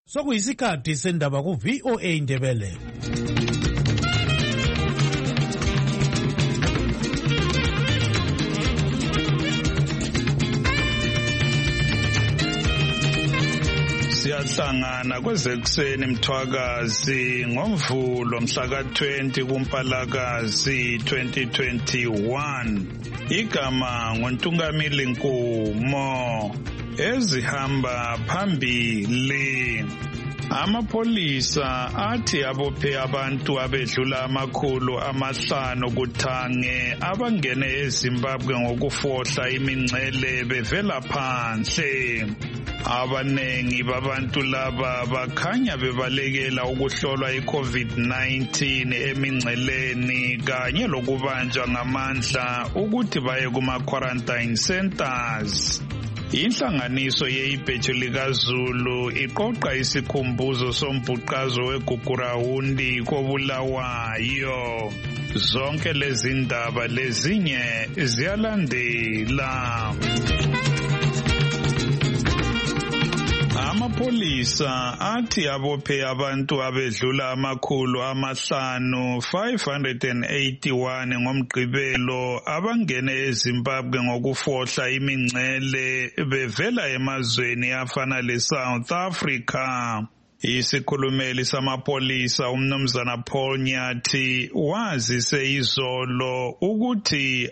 Sokuyisikhathi sendaba ku VOA Indebele. Siyahlangana kwezekuseni Mthwakazi ngoMvulo mhla ka-20 kuMpalakazi 2021. Igama ngoNtungamili Nkumo. Ezihamba phambili. Amapolisa athi abophe abantu abedlula 500 kuthange abangene eZimbabwe ngokufohla imingcele bevela phandle. Abanengi babantu laba bakhanya bebalekela ukuhlolwa iCovid-19 emingceleni kanye lokubanjwa ngamandla ukuthi baye kuma-quarantine centers. Inhlanganiso yeibheju likaZulu iqoqa isikhumbuzo sombhuqazo weGugurawundi koBulawayo. Zonke lezi ndaba lezinye ziyalandela. Amapolisa athi abophe abantu abedlula 581 ngomgqibelo abangene eZimbabwe ngokufohla imingcele bevela emazweni afana leSouth Africa. Isikhulumeli samapolisa umnumzana Paul Nyathi wazise izolo ukuthi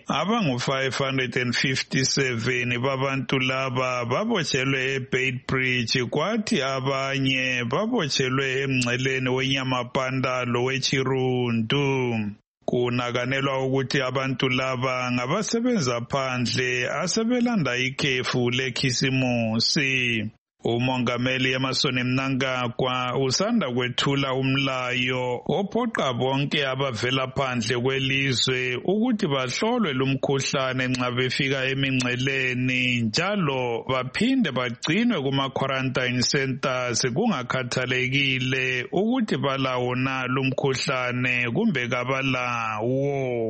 abangu-557 babantu laba babotshelwe eBeitbridge kwathi abanye babotshelwe emngceleni weNyamapandalo weChirundu. Kunakanelwa ukuthi abantu laba ngabasebenza phandle asebelanda ikhefu lekhisimusi. Umongameli Emmerson Mnangagwa usanda kwethula umlayo ophoqa bonke abavela phandle kwelizwe ukuthi bahlolwe lumkhuhlane nxa befika emingceleni njalo baphinde bagcinwe kuma-quarantine centers kungakhathalekile ukuthi balawo na lumkhuhlane kumbe kabalawo.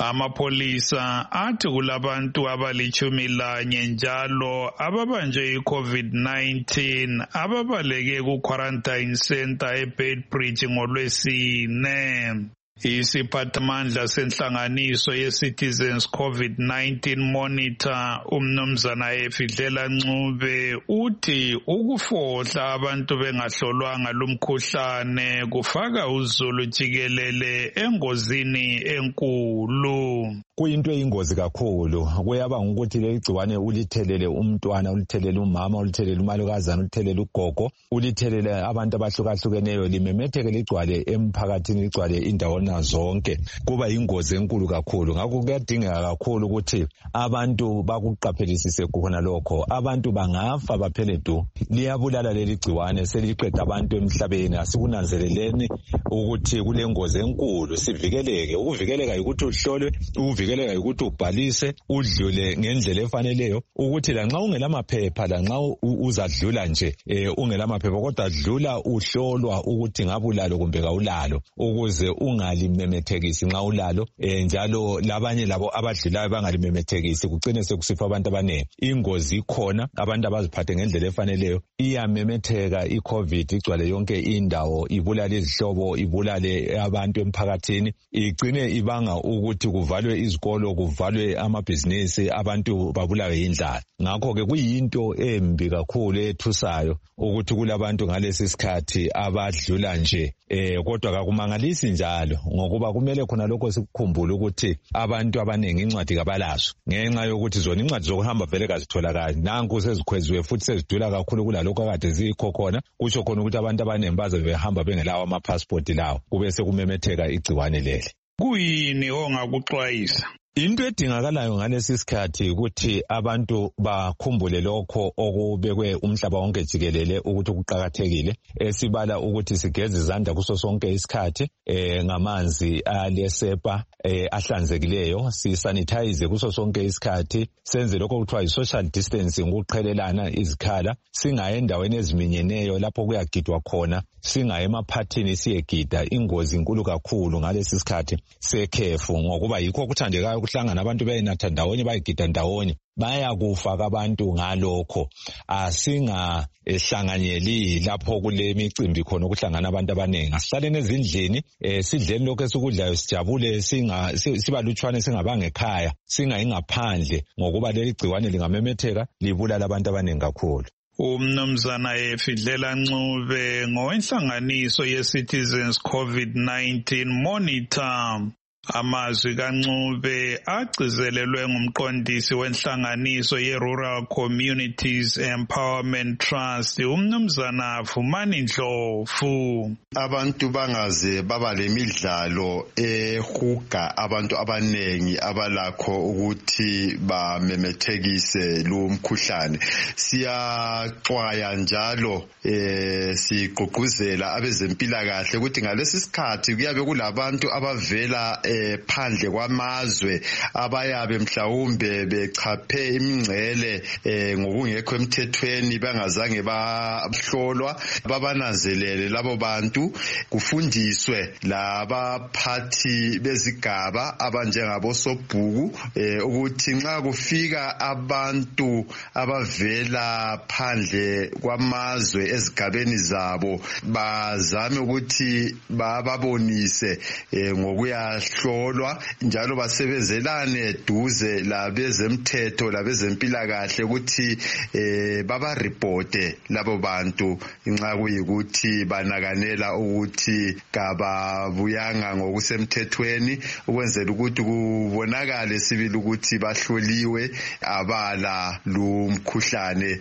Amapolisa athi kulabantu abali-11 njalo ababanjwe iCovid-19 ababaleke ku-quarantine center eBeitbridge ngoLwesine. Isiphathamandla senhlanganiso ye-Citizens COVID-19 Monitor umnumzana Efidlela Ncube uthi ukufohla abantu bengahlolwanga lumkhuhlane kufaka uZulu jikelele engozini enkulu. Kuyinto eyingozi kakhulu kuyaba ukuthi leli gciwane ulithelele umntwana, ulithelele umama, ulithelele umalukazana, ulithelele ugogo, ulithelele abantu abahlukahlukeneyo, limemetheke ligcwale emphakathini, ligcwale indawona zonke. Kuba yingozi enkulu kakhulu. Ngakho kuyadingeka kakhulu ukuthi abantu bakuqaphelisise khona lokho. Abantu bangafa baphele du. Liyabulala leli gciwane, seliqeda abantu emhlabeni. Asikunanzeleleni ukuthi kulengozi enkulu. Sivikeleke. Ukuvikeleka ukuthi uhlolwe, ukuvikeleka ukuthi ubhalise, udlule ngendlela efaneleyo, ukuthi lanxa ungelamaphepha, lanxa uzadlula nje ungelamaphepha, kodwa dlula uhlolwa ukuthi ngabe ulalo kumbe kawulalo, ukuze ungalimemethekisi nxa ulalo, njalo labanye labo abadlulayo bangalimemethekisi, kucine sekusifa abantu abanengi. Ingozi ikhona, abantu abaziphathe ngendlela efaneleyo, iyamemetheka iCovid igcwale yonke indawo, ibulale izihlobo, ibulale abantu emphakathini, igcine ibanga ukuthi kuvalwe izikolo, kuvalwe amabhizinisi, abantu babulawe indlala. Ngakho-ke kuyinto embi kakhulu ethusayo ukuthi kulabantu ngalesi sikhathi abadlula nje, kodwa kakumangalisi njalo, ngokuba kumele khona lokho sikukhumbule ukuthi abantu abanengi incwadi kabalazo, ngenxa yokuthi zona incwadi zokuhamba vele kazitholakali. Nanku sezikhweziwe futhi sezidula kakhulu kulalokho akade zikho khona, kutsho khona ukuthi abantu abanengi baze behamba bengelawo amapassport lawo, kube sekumemetheka igciwane leli. Kuyini ongakuxwayisa? Into edingakalayo ngalesi sikhathi ukuthi abantu bakhumbule lokho okubekwe umhlaba wonke jikelele ukuthi kuqakathekile. Esibala ukuthi sigeze izandla kuso sonke isikhathi ngamanzi alesepa ahlanzekileyo, sisanitize kuso sonke isikhathi, senze lokho kuthiwa yi-social distancing, ukuqhelelana izikhala, singayi endaweni eziminyeneyo lapho kuyagidwa khona, singaye emaphathini siyegida ingozi inkulu kakhulu ngalesi sikhathi sekhefu ngokuba yikho kuthandekayo ukuhlangana abantu bayinatha ndawonye bayigida ndawonye bayakufa abantu ngalokho asingahlanganyeli lapho kule micimbi khona ukuhlangana abantu abaningi asihlaleni ezindlini sidleni lokho esikudlayo sijabule sibalutshwane singabanga ekhaya singayi ngaphandle ngokuba leli gciwane lingamemetheka libulala abantu abaningi kakhulu. Umnumzana Efidlela Ncube ngowenhlanganiso ye-Citizens COVID-19 Monitor. Amazwi kaNcube agcizelelwe ngumqondisi wenhlanganiso ye-Rural Communities Empowerment Trust umnumzana Vumani Ndlovu. Abantu bangaze baba lemidlalo ehuga abantu abanengi abalakho ukuthi bamemethekise lo mkhuhlane. Siyaxwaya njalo sigqugquzela abezempilakahle ukuthi ngalesi sikhathi kuyabe kulabantu abavela phandle kwamazwe abayabe mhlawumbe bechaphe imingcele ngokungekho emthethweni bangazange bahlolwa babananzelele labo bantu kufundiswe labaphathi bezigaba abanjengabo sobhuku ukuthi nxa kufika abantu abavela phandle kwamazwe ezigabeni zabo bazame ukuthi bababonise ngokuyahlolwa njalo basebenzelane duze labezemthetho labezempilakahle ukuthi baba-reporte labo bantu nxa kuyikuthi banakanela ukuthi kababuyanga ngokusemthethweni ukwenzela ukuthi kubonakale sibili ukuthi bahloliwe abala lo mkhuhlane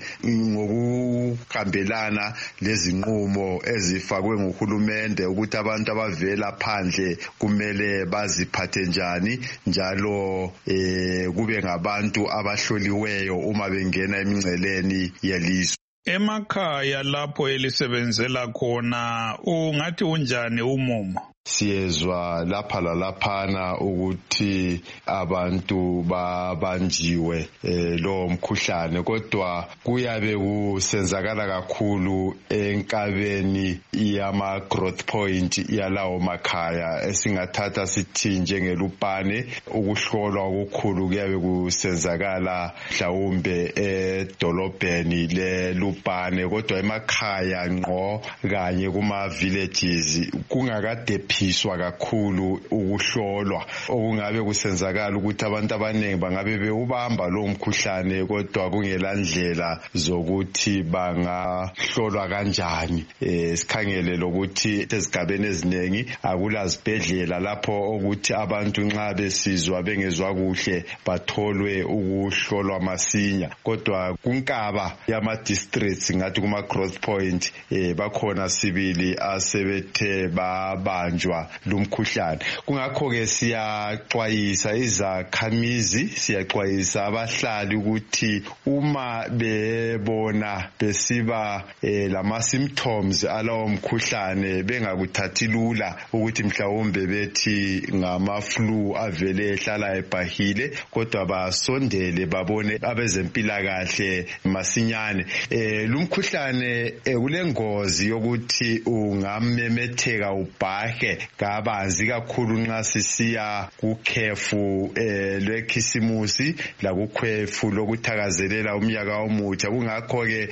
ngokuhambelana lezinqumo ezifakwe nguhulumende ukuthi abantu abavela phandle kumele baziphathe njani njalo kube ngabantu abahloliweyo uma bengena emingceleni yelizwe. Emakhaya lapho elisebenzela khona ungathi unjani umumo? Siyezwa lapha lalaphana ukuthi abantu babanjiwe lo mkhuhlane kodwa kuyabe kusenzakala kakhulu enkabeni yama growth point yalawo makhaya esingathatha sithi njengeLupane ukuhlolwa okukhulu kuyabe kusenzakala mhlawumbe edolobheni leLupane kodwa emakhaya ngqo kanye kuma villages kungakade phiswa kakhulu ukuhlolwa okungabe kusenzakala ukuthi abantu abaningi bangabe bewubamba lo mkhuhlane kodwa kungela ndlela zokuthi bangahlolwa kanjani. Sikhangele lokuthi ezigabeni eziningi akula zibhedlela lapho ukuthi abantu nxa besizwa bengezwa kuhle batholwe ukuhlolwa masinya kodwa kunkaba yama districts ngathi kuma growth point bakhona sibili asebethe babanjwa lumkhuhlane. Kungakho ke siyaxwayisa izakhamizi siyaxwayisa abahlali ukuthi uma bebona besiba lama symptoms alawo mkhuhlane bengakuthathi lula ukuthi mhlawumbe bethi ngama flu avele ehlala ebhahile kodwa basondele babone abezempilakahle masinyane. Lumkhuhlane kulengozi yokuthi ungamemetheka ubhahe kabanzi kakhulu nxa sisiya kukhefu lwekhisimusi lakukhefu lokuthakazelela umnyaka omutsha. Kungakho ke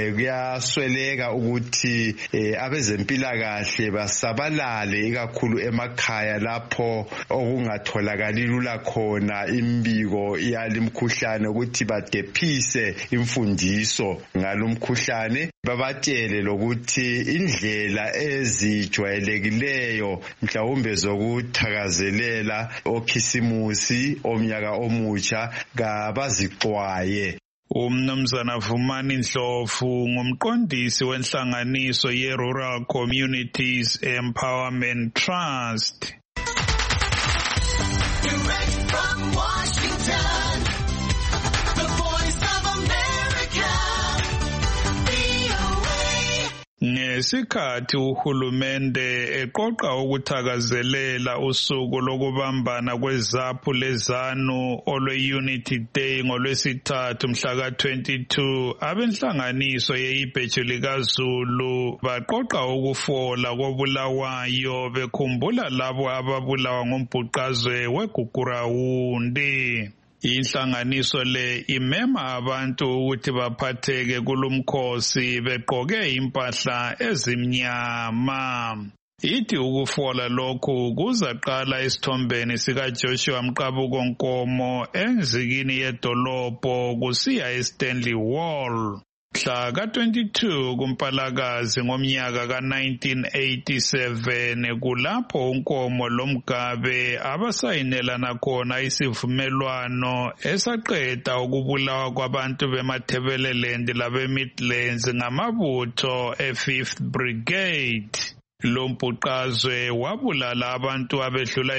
kuyasweleka ukuthi abezempilakahle basabalale ikakhulu emakhaya lapho okungatholakali lula khona imbiko yalimkhuhlane ukuthi badephise imfundiso ngalumkhuhlane babatshele lokuthi indlela ezijwayelekileyo mhlawumbe zokuthakazelela okhisimusi omnyaka omutsha kabazixwaye. Umnumzana Vumani Ndlovu ngumqondisi wenhlanganiso ye-Rural Communities Empowerment Trust. Direct from Washington, the Voice of America, VOA. ngesikhathi uhulumende eqoqa ukuthakazelela usuku lokubambana kwezaphu lezanu olwe-Unity Day ngolwesithathu mhla ka-22, abenhlanganiso ye-Ibheju likaZulu baqoqa ukufola kobulawayo bekhumbula labo ababulawa ngombhuqazwe weGugurawundi. Inhlanganiso le imema abantu ukuthi baphatheke kulumkhosi begqoke impahla ezimnyama. Ithi ukufola lokhu kuzaqala esithombeni sikaJoshua Mqabuko Nkomo enzikini yedolobho kusiya eStanley Wall. Mhla ka-22 kuMpalakazi ngomnyaka ka-1987 kulapho uNkomo loMgabe abasayinelana khona isivumelwano esaqeda ukubulawa kwabantu beMathebeleland labeMidlands ngamabutho e-5th Brigade. Lo mbhuqazwe wabulala abantu abedlula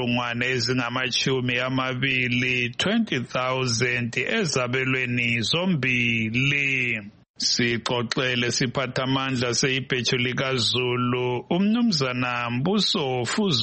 20,000 ezabelweni zombili. Sixoxele siphathamandla se-Ibheju likaZulu umnumzana Mbuso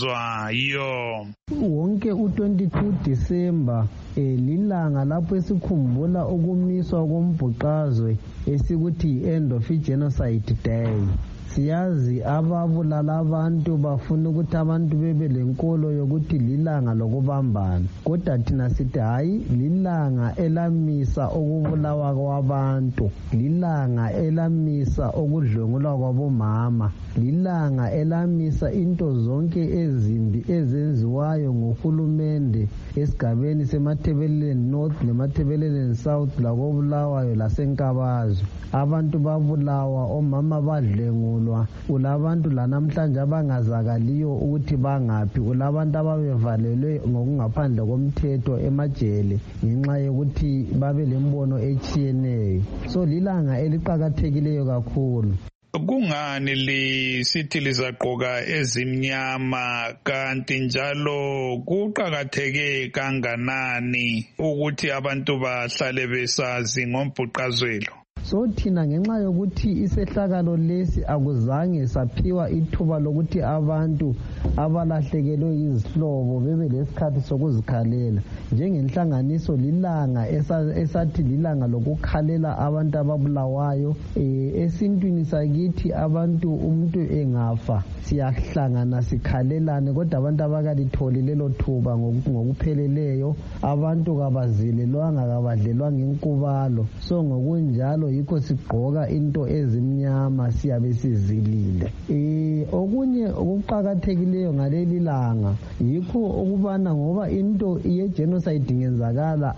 Fuzwayo. Wonke u-22 Disemba lilanga lapho esikhumbula ukumiswa kombhuqazwe esikuthi End of Genocide Day. Siyazi ababulala abantu bafuna ukuthi abantu bebe lenkolo yokuthi lilanga lokubambana, kodwa thina sithi hayi, lilanga elamisa ukubulawa kwabantu, lilanga elamisa ukudlwengulwa kwabomama, lilanga elamisa into zonke ezimbi ezenziwayo nguhulumende esigabeni seMathebeleland North neMathebeleland South lakobulawayo laseNkabazo. Abantu babulawa, omama badlengulwa, ulabantu lanamhlanje abangazakaliyo ukuthi bangaphi, ulabantu ababevalelwe ngokungaphandle komthetho emajele ngenxa yokuthi babe lembono etshiyeneyo. So lilanga eliqakathekileyo kakhulu. Kungani lisithi lizaqoka ezimnyama kanti njalo kuqakatheke kanganani ukuthi abantu bahlale besazi ngombhuqazwelo? So thina ngenxa yokuthi isehlakalo lesi akuzange saphiwa ithuba lokuthi abantu abalahlekelwe izihlobo bebe lesikhathi sokuzikhalela. Njengenhlanganiso lilanga esathi lilanga lokukhalela abantu ababulawayo. Esintwini sakithi abantu umuntu engafa siyahlangana sikhalelane, kodwa abantu abakalitholi lelo thuba ngokupheleleyo. Abantu kabazilelwanga, kabadlelwanga inkubalo. So ngokunjalo yikho sigqoka into ezimnyama siyabe sizilile. Okunye okuqakathekileyo ngaleli langa yikho ukubana ngoba into ye-genocide ngenzakala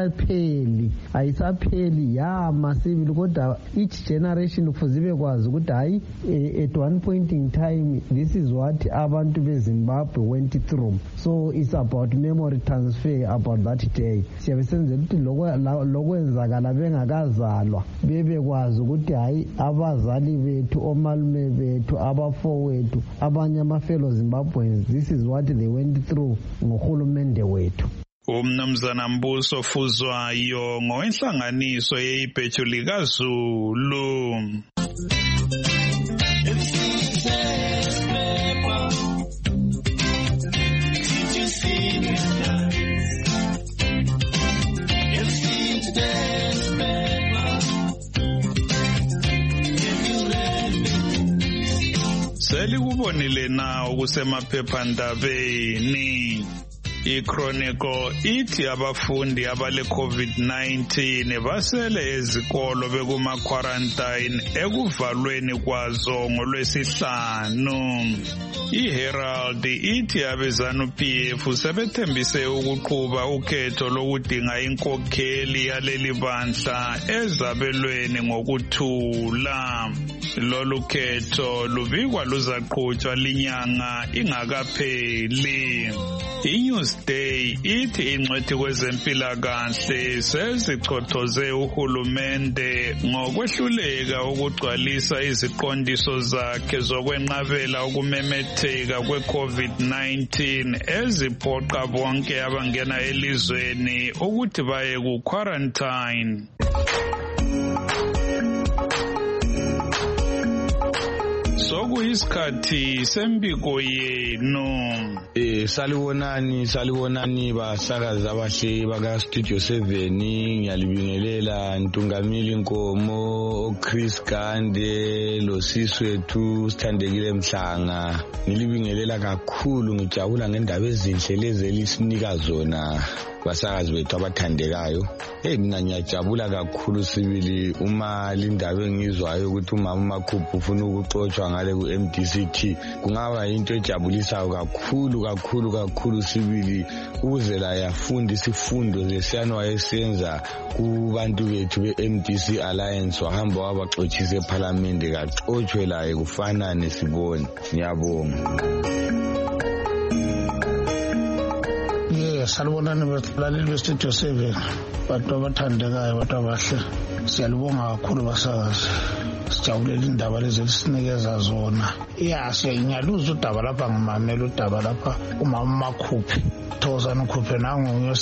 ayisapheli yama sibili, kodwa each generation kufuze bekwazi ukuthi hayi, at one point in time this is what abantu beZimbabwe went through. So it's about memory transfer about that day. Siyabe senzela ukuthi lokwenzakala bengakazalwa bebekwazi ukuthi hayi, abazali bethu, omalume bethu, abafowethu, abanye amafellow Zimbabweans, this is what they went through ngohulumende wethu. Umnumzana Mbuso Fuzwayo ngowenhlanganiso ye-Ibheju likaZulu. Selikubonile na okusemaphephandabeni. I-Chronicle ithi abafundi abale COVID-19 basele ezikolo bekuma-quarantine ekuvalweni kwazo ngolwesihlanu. I-Herald ithi abeZANU-PF sebethembise ukuqhuba ukhetho lokudinga inkokheli yaleli bandla ezabelweni ngokuthula. Lolu khetho lubikwa luzaqhutshwa linyanga ingakapheli. I-Newsday ithi ingcwethi kwezempilakahle sezichothoze uhulumende ngokwehluleka ukugcwalisa iziqondiso zakhe zokwenqabela ukumemetheka kwe-COVID-19 eziphoqa bonke abangena elizweni ukuthi baye ku-quarantine. sekuyisikhathi sembiko yenu. Salibonani basakazi abahle baka Studio 7. Ngiyalibingelela Ntungamili Nkomo, Chris Gande, loSiswethu Sithandekile Mhlanga. Ngilibingelela kakhulu, ngijabula ngendaba ezinhle lezi elisinika zona basakazi bethu abathandekayo. Mina ngiyajabula kakhulu sibili uma lindaba engizwayo ukuthi umama uMakhuphu ufuna ukuxoshwa ngale ku MDCT. Kungaba into ejabulisayo kakhulu sibili ukuze la yafunda isifundo lesiyana wayesenza kubantu bethu be MDC Alliance, wahamba wabaxoshisa eParliament, kaxoshwe laye kufanane sibone. Ngiyabonga. Salibonani balaleli beStudio 7, bantu abathandekayo, bantu abahle. Siyalibonga kakhulu basakazi. Sijabulela indaba lezi elisinikeza zona. Ngiyaluzwa udaba lapha, ngimamela udaba lapha umama uMakhuphu. Thokozani ukhuphe nangu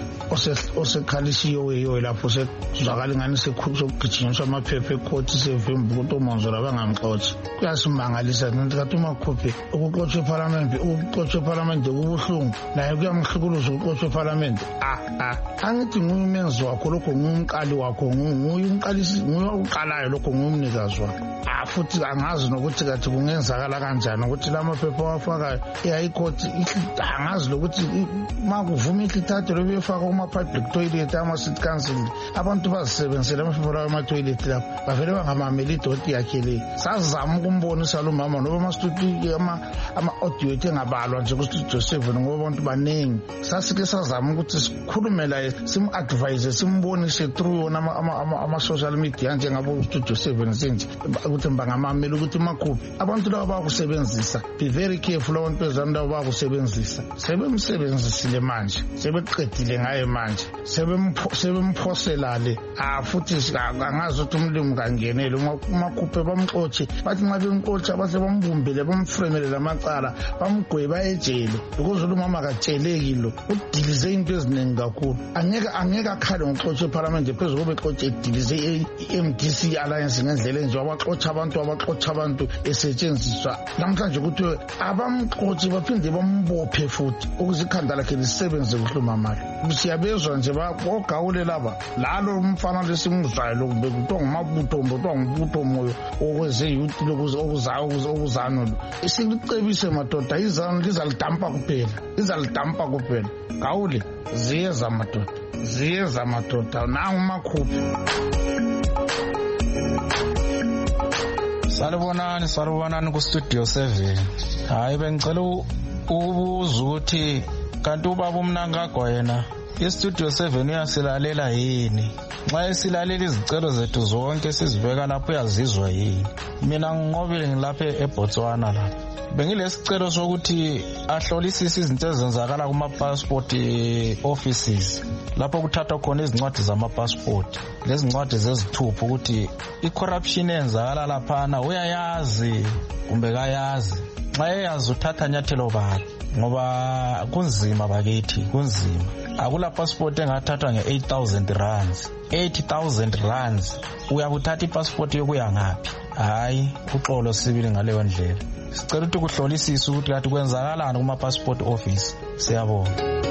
osekhalisiyo weyo lapho sekuzwakala ingani sekugijinyiswa amaphepha ekhoti sevimba ukuthi uMonzolo bangamxoshi. Kuyasimangalisa ngingathi uMakhuphu ukuxoshwa eParliament kubuhlungu, naye kuyamhlukuluza ukuxoshwa eParliament. Angithi ngumenzi wakho lokho, ngumqali wakho, nguye uqalayo lokho, ngumnikazi wakho. Futhi angazi nokuthi kathi kungenzakala kanjani ukuthi lamaphepha wafakayo eyikhoti angazi lokuthi makuvuma ithathe lebefaka kuma-public toilet, ama-city council, abantu bazisebenzisela amaphepha lawo ama-toilet lapho, bavele bangamameli idoti yakhe le. Sazama ukumbonisa lo mama noba ama-audio ethu engabalwa nje kuStudio 7 ngoba abantu baningi. Sasike sazama ukuthi sikhulume laye, sim-advise, simbonise through yona ama-social media njengabo Studio 7 senje, ukuthi bangamameli ukuthi Makhuphu abantu laba bakusebenzisa. Be very careful abantu bezami laba bakusebenzisa. Sebemsebenzisile manje, sebeqedile ngaye manje, sebemphosela le. Futhi angazi ukuthi umlimi kangenele uMakhuphu bamxotshe, bathi nxa bemxotsha base bambumbele, bamfremele lamacala, bamgweba ejele ukuze lo mama akatshelekile udilize into eziningi kakhulu. Angeke akhale ngokuxotsha eParliament phezulu kube exotshe edilize iMDC Alliance ngendlela enje, abaxotsha abantu esetshenziswa namhlanje ukuthi abamxotshe baphinde bambophe futhi ukuze ikhanda lakhe lisebenze kuhle umamali. Siyabezwa nje bagawule laba lalo umfana lesimuzwayo lokube kuthiwa ngumabutho moyo okweze youth okuzano. Silicebise madoda, izano lizalidampa kuphela. Gawule ziyeza madoda nangu Makhuphu. Salibonani kuStudio 7. Hayi, bengicela ukubuza ukuthi kanti ubaba uMnangagwa yena iStudio 7 uyasilalela yini? Nxa esilalela izicelo zethu zonke sizibeka lapho uyazizwa yini? Mina nginqobile ngilapha eBotswana lapha. Bengilesicelo sokuthi ahlolisise izinto ezenzakala kuma-passport offices lapho kuthathwa khona izincwadi zama-passport, lezi ncwadi zezithupha, ukuthi i-corruption eyenzakala laphana uyayazi kumbe kayazi. Nxa eyazi uthatha nyathelo bani, ngoba kunzima bakithi, kunzima. Akula passport engathathwa nge-8,000 rands. 80,000 rands uyakuthatha ipassport yokuya ngaphi? Hayi, uxolo sibili ngaleyo ndlela. Sicela ukuthi kuhlolisise ukuthi kathi kwenzakalani kuma-passport office. Siyabonga.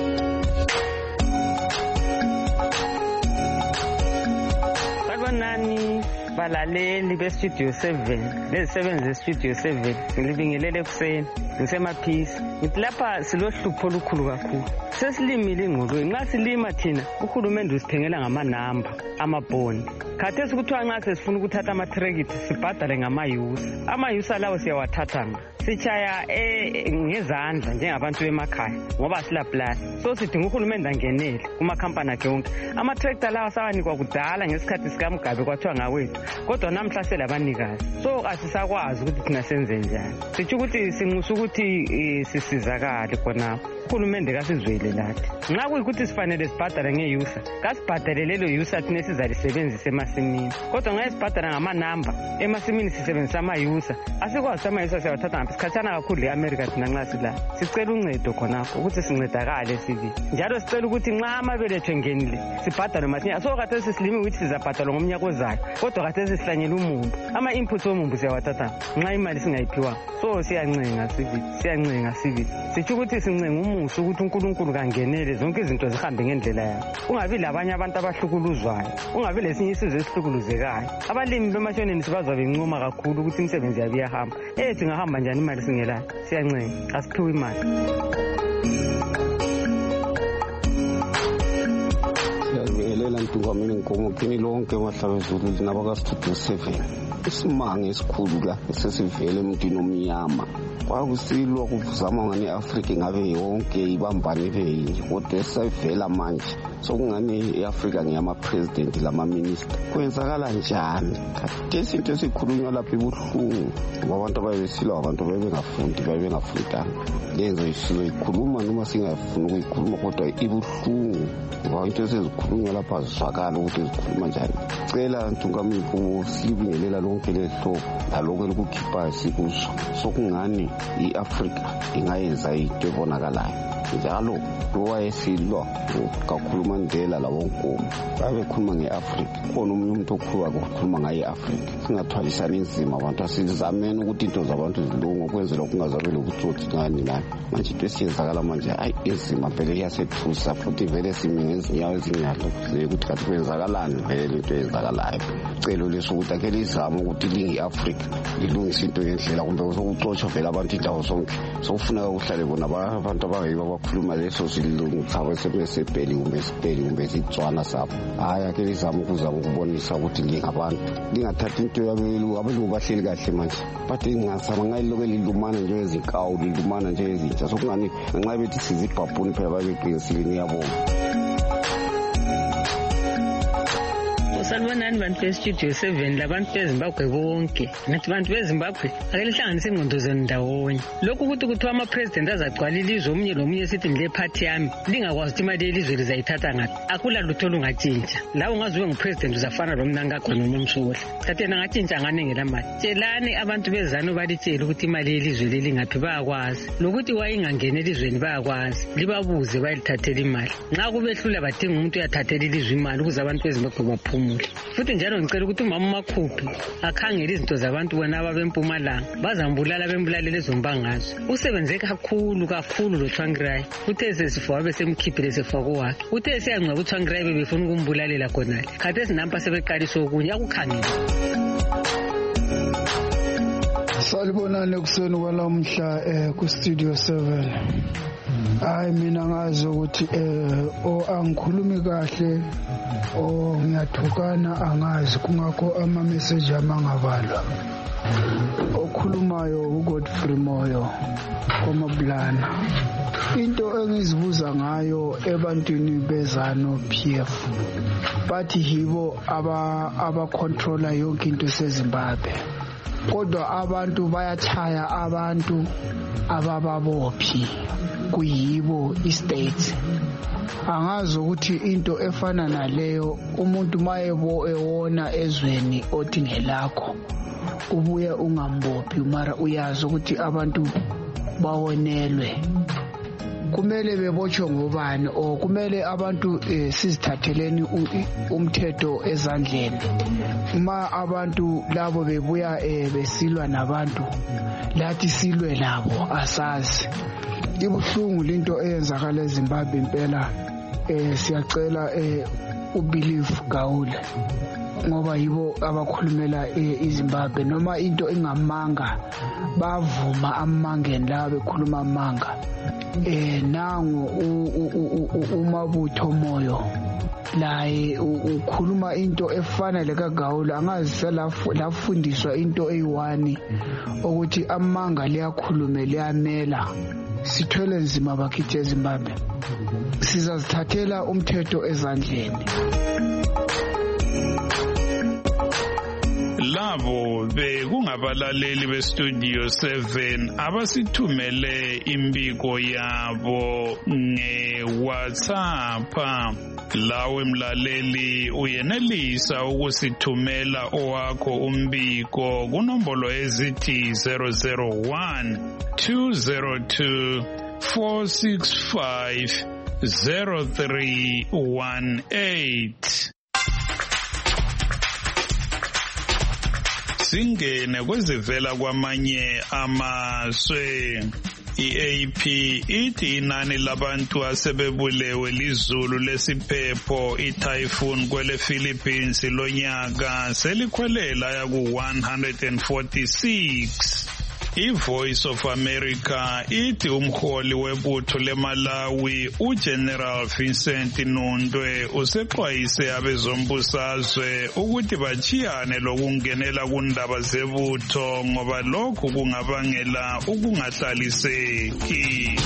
Balaleli beStudio 7, lezisebenzi zeStudio 7, ngilibingelele ekuseni, ngisemaphisi. Ngithi lapha silohlupho olukhulu kakhulu. Sesilimile ingqolweni. Nxa silima thina, uhulumende usithengela ngamanamba, amabhondi. Khathesi kuthiwa nxa sesifuna ukuthatha amatrekiti sibhadale ngamayusa. Amayusa lawo siyawathatha nga. Sichaya ngezandla njengabantu bemakhaya ngoba silaplasi. So sidinga uhulumende angenele kumakhampani akhe wonke. Amatrekta lawa sawanikwa kudala ngesikhathi sikaMugabe kwathiwa ngawethu. Kodwa namhla selabanikazi. So asisakwazi ukuthi thina senze njani. Sithi ukuthi sinxusa ukuthi sisizakale khona. Uhulumende kasizwele lathi. Nxa kuyikuthi sifanele sibhadale ngeyusa, kasibhadale lelo yusa thina sizalisebenzisa emasimini. Kodwa nxa sibhadala ngamanamba emasimini sisebenzisa amayusa, asikwazi amayusa siyawathatha ngaphi. Sikhathana kakhulu le-America thina nxa sila. Sicela uncedo khonapho ukuthi sincedakale sibi. Njalo sicela ukuthi nxa amabeletho engenile sibhadale masinya. So khathesi silimi ukuthi sizabhadalwa ngomnyaka ozayo. Kodwa khathesi sihlanyela umumbu. Ama-inputs omumbu siyawathatha nxa imali singayiphiwanga. so siyancenga sibili sitsho ukuthi sincenga umusa ukuthi uNkulunkulu kangenele zonke izinto zihambe ngendlela yakhe, ungabi labanye abantu abahlukuluzwayo, ungabi lesinye isizwe esihlukuluzekayo. Abalimi bemashoneni sibazwa bencoma kakhulu ukuthi imisebenzi yabo iyahamba. Singahamba njani imali singelayo? Siyancenga, asiphiwe imali. Siyabingelela Ntungamini Nkomo kini lonke mahlabezulu nabaka-Studio 7. Isimanga esikhulu la esesivele emntwini omnyama kwakusilwa kuzama ngani iAfrika ingabe yonke ibambane ibe kodwa esivela manje sokungani iAfrika ngiyama-president lama-minister. Kwenzakala njani? Kade izinto esikhulunywa lapha ibuhlungu ngoba abantu ababesilwa abantu bebengafundanga. Lenzo sizoyikhuluma noma singafuni ukuyikhuluma kodwa ibuhlungu ngoba into esezikhulunywa lapha azizwakala ukuthi zikhuluma njani. Cela Ntungamini Nkomo silibingelela lonke lehlobo nalokho elikukhiphayo sikuso sokungani iAfrika ingayenza into ebonakalayo. Njalo lowayesilwa kakhulu uMandela lawoNkomo babekhuluma nge-Afrika. Khona omunye umuntu okhuluma ngayo i-Afrika. Singathwalisani inzima abantu, asizameni ukuthi into zabantu zilunge ukwenzela kungazabe lokutsotsi ngani nani. Manje into esiyenzakala manje hayi inzima vele iyasethusa futhi vele simi ngezinyawo ezinyalo ukuthi kathi kwenzakalani vele into eyenzakalayo. Celo lesokuthi ake lizame ukuthi lingi-Afrika lilungise into ngendlela kumbe sokuxotsha vele abantu indawo zonke. Sokufuneka kuhlale bona abantu abayibo abakhuluma leso silungu thawe sebesebheli kumbe sitswana sabo. Hayi ake lizame ukubonisa ukuthi lingabantu lingathatha into yabelu abantu bahleli kahle manje but ingazama ngayilokho lilumana nje ezinkawu lilumana nje ezintsha sokungani ngenxa bethi sizibhabhuni phela babeqinisile ngiyabonga. Salibonani bantu beStudio 7 labantu beZimbabwe bonke. Nathi bantu beZimbabwe ake lihlanganise ingqondo zenu ndawonye. Lokhu ukuthi kuthiwa ama-president azagcwala ilizwe omunye lomunye sithi ngile party yami lingakwazi ukuthi imali yelizwe lizayithatha ngaphi. Akula lutho lungatshintsha. La ungaze ube ngupresident uzafana lomnankagwa noma umshola. Kanti yena angatshintsha ngane ngelamali. Tshelani abantu bezanu balitshela ukuthi imali yelizwe leli ngaphi bayakwazi. Lokuthi wayingangena elizweni bayakwazi. Libabuze bayithathela imali. Nxa kubehlula badinga umuntu uyathathela ilizwe imali ukuze abantu beZimbabwe baphumule. Futhi njalo ngicela ukuthi umama uMakhuphi akhangele izinto zabantu bona abempumalanga bazambulala bembulalela ezombangazo. Usebenze kakhulu lo Tsvangirai. Uthe sesifo wabe semkhiphile sefako wakhe. Uthe siyanqaba uTsvangirai bebefuna ukumbulalela khonale. Khathesi nampa sebeqalisa okunye akukhangele. Salibonani ekuseni kwalamhla ku-Studio 7. Hayi mina ngazi ukuthi angikhulumi kahle ngiyathukana angazi kungakho ama-message amangabalwa. Okhulumayo uGodfrey Moyo koMabulana. Into engizibuza ngayo ebantwini bezano PF bathi yibo aba-controla yonke into eseZimbabwe. Kodwa abantu bayachaya abantu abababophi kuyibo istates. Angazi ukuthi into efana naleyo umuntu mayebo ewona ezweni othi ngelakho ubuye ungambophi mara uyazi ukuthi abantu bawonelwe. Kumele bebotshwe ngobani o kumele abantu sizithatheleni umthetho ezandleni. Ma abantu labo bebuya besilwa nabantu lathi silwe labo asazi. Ibuhlungu into eyenzakala eZimbabwe impela. Siyacela uBelieve Gaule ngoba yibo abakhulumela iZimbabwe noma into engamanga bavuma amangeni la bekhuluma amanga. Nangu uMabutho Moyo laye ukhuluma into efana lekaGaule angazi lafundiswa into eyi-1 ukuthi amanga liyakhulume liyamela. Sithwele nzima bakithi eZimbabwe. Sizazithathela umthetho ezandleni. Labo bekungabalaleli beStudio 7 abasithumele imbiko yabo ngeWhatsApp. Lawe mlaleli uyenelisa ukusithumela owakho umbiko kunombolo ezithi 001 202 465 0318. Singene kwezivela kwamanye amazwe. I-AP ithi inani labantu asebebulewe lizulu lesiphepho i-typhoon kwele Philippines lonyaka selikhwelela yaku-146. I-Voice of America ithi umholi webutho leMalawi uGeneral Vincent Nundwe usexwayise abezombusazwe ukuthi bachiyane lokungenela kundaba zebutho ngoba lokhu kungabangela ukungahlaliseki.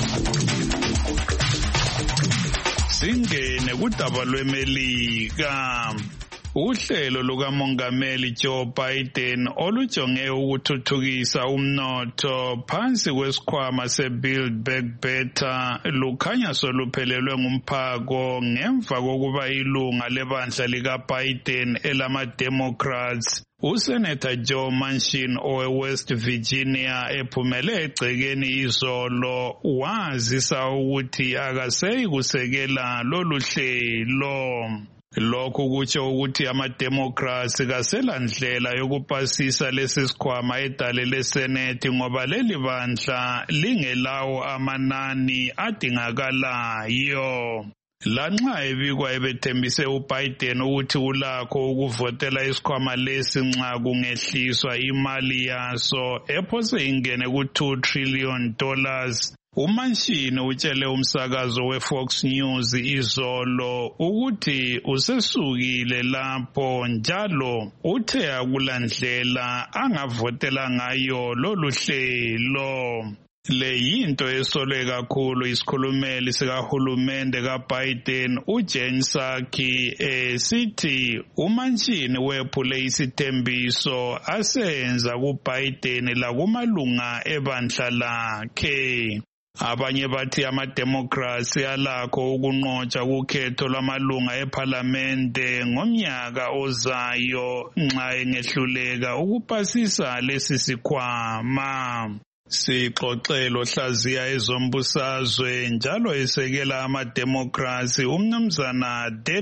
Singene kudaba lweMelika. Uhlelo lukaMongameli Joe Biden olujonge ukuthuthukisa umnotho phansi kwesikhwama se-Build Back Better lukhanya soluphelelwe ngumphako ngemva kokuba ilunga lebandla likaBiden elama-Democrats uSenator Joe Manchin owe-West Virginia ephumele egcekeni izolo wazisa ukuthi akaseyi kusekela lolu hlelo. Lokhu kutsho ukuthi ama-Democrats kaselandlela yokupasisa lesi sikhwama edale leSenate ngoba leli bandla lingelawo amanani adingakalayo. Lanxa ebikwa ebethembise uBiden ukuthi ulakho ukuvotela isikhwama lesi nxa kungehliswa imali yaso ephose ingene ku-$2 trillion. uManshini utshele umsakazo weFox News izolo ukuthi usesukile lapho njalo uthe akulandlela angavotela ngayo lolu hlelo. Le yinto esolwe kakhulu isikhulumeli sikahulumende kaBiden uJen Psaki sithi uManshini wephule isithembiso asenza kuBiden lakumalunga ebandla lakhe. Abanye bathi ama-Democrats alakho ukunqotsha kukhetho lwamalunga eParlamente ngomnyaka ozayo nxa engehluleka ukupasisa lesi sikhwama. Sixoxelo hlaziya ezombusazwe njalo esekela ama-Democrats umnumzana Dan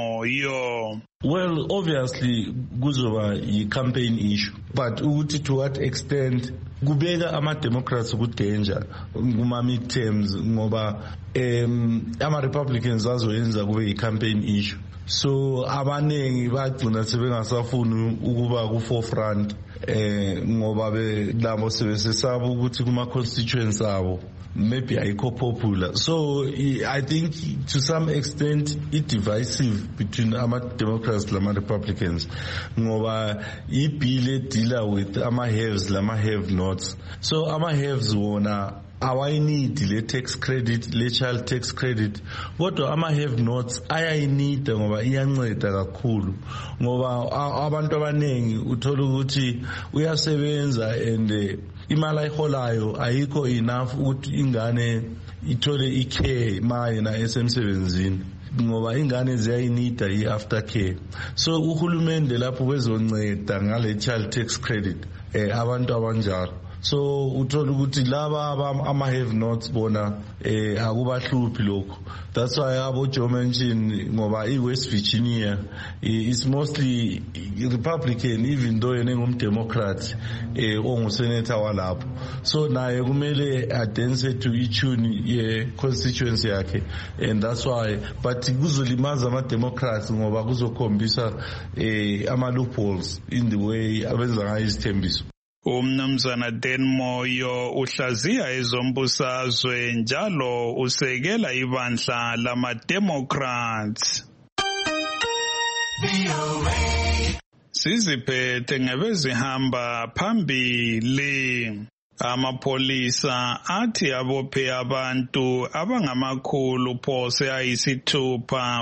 Moyo. Well, obviously kuzoba yi-campaign issue, but ukuthi to what extent kubeka ama-Democrats ku-danger kuma-midterms ngoba ama-Republicans azoyenza kube yi-campaign issue. So abanengi bagcina sebengasafuni ukuba ku-forefront ngoba labo sebesesaba ukuthi kuma-constituents abo maybe ayikho popular. So I think to some extent it's divisive between ama-Democrats lama-Republicans ngoba i-bill dealer with ama-haves lama-have-nots. So ama-haves wona awayinidi le tax credit, le child tax credit, kodwa ama-have-nots ayayinida ngoba iyanceda kakhulu ngoba abantu abanengi uthola ukuthi uyasebenza and imali ayiholayo ayikho enough ukuthi ingane ithole i-care mayena esemsebenzini ngoba ingane ziyayinida i-after care. So uhulumende lapho bezonceda ngale child tax credit abantu abanjalo. So uthola ukuthi laba ama-have-nots bona akubahluphi lokho. That's why Joe mentioned ngoba i-West Virginia is mostly Republican even though yena ngumdemocrat ongusenator walapho. So naye kumele adense to itune ye-constituency yakhe, and that's why but kuzolimaza ama-Democrats ngoba kuzokhombisa ama-loopholes in the way abenza ngayo izithembiso. Umnumzana Dan Moyo uhlaziya ezombusazwe njalo usekela ibandla lama-Democrats. Siziphethe ngebezihamba phambili. Amapolisa athi abophe abantu abangamakhulu phose ayisithupha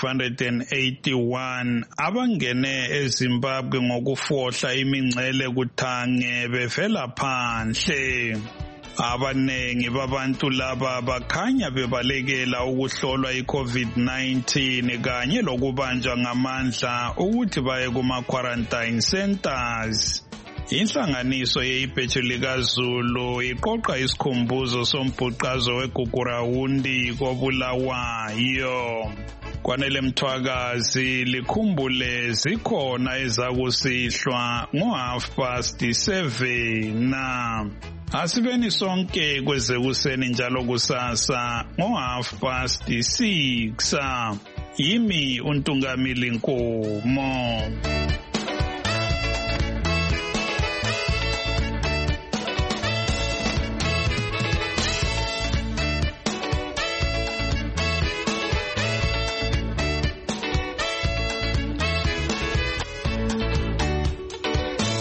581 abangene eZimbabwe ngokufohla imingcele kuthange bevela phandle. Abanengi babantu laba bakhanya bebalekela ukuhlolwa i-COVID-19 kanye lokubanjwa ngamandla ukuthi baye kuma-quarantine centers. Inhlanganiso ye-Ibhethu likaZulu iqoqa isikhumbuzo sombhuqazo weGugurawundi koBulawayo. Kwanele Mthwakazi likhumbule zikhona ezakusihlwa ngo7:30 na asibeni sonke kwezekuseni njalo kusasa ngo6:30. Yimi uNtungamili Nkomo.